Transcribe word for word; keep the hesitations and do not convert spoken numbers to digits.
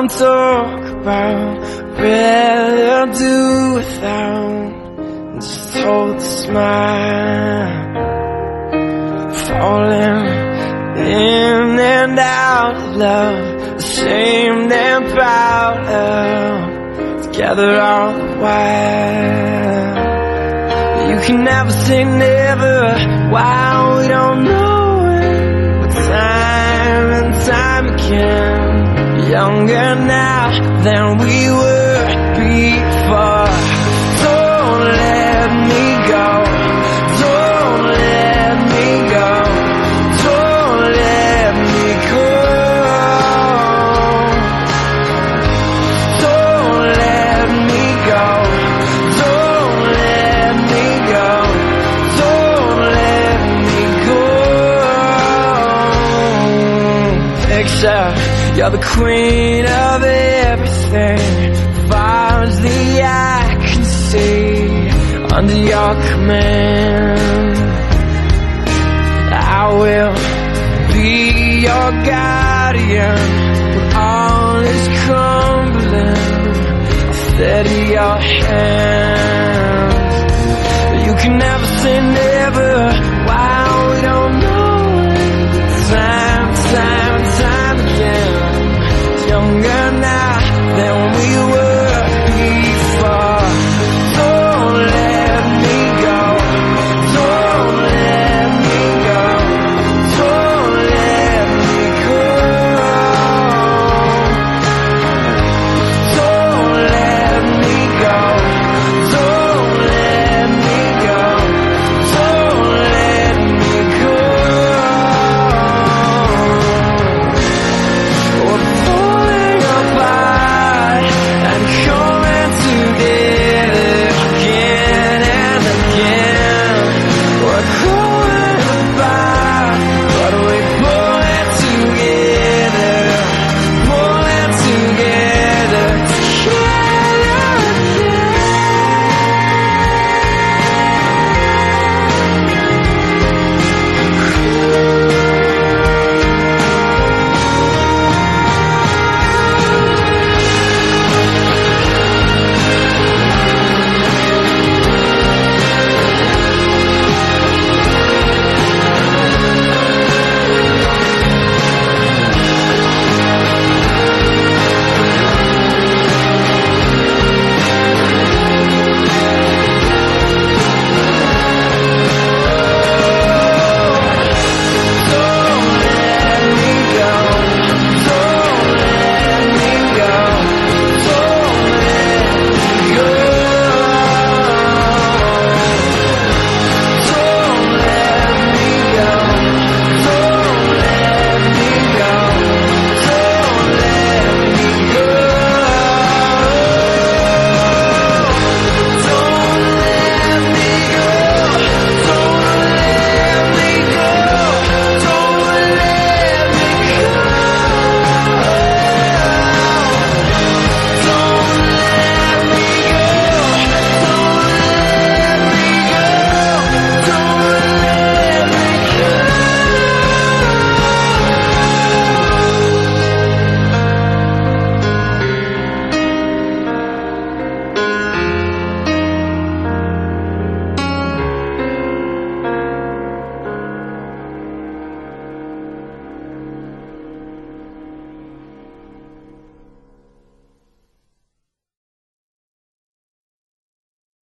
don't talk about, rather do without. Just hold the smile, falling in and out of love, ashamed and proud of, together all the while. You can never say never while we don't know it, but time and time again, younger now than we were before. Don't let me go, don't let me go, don't let me go. Don't let me go, don't let me go, don't let me go. Picture, you're the queen of everything, far as the eye can see. Under your command, I will be your guardian. When all is crumbling, steady your hand. You can never say never while we don't know it. Time, time, time again, younger now than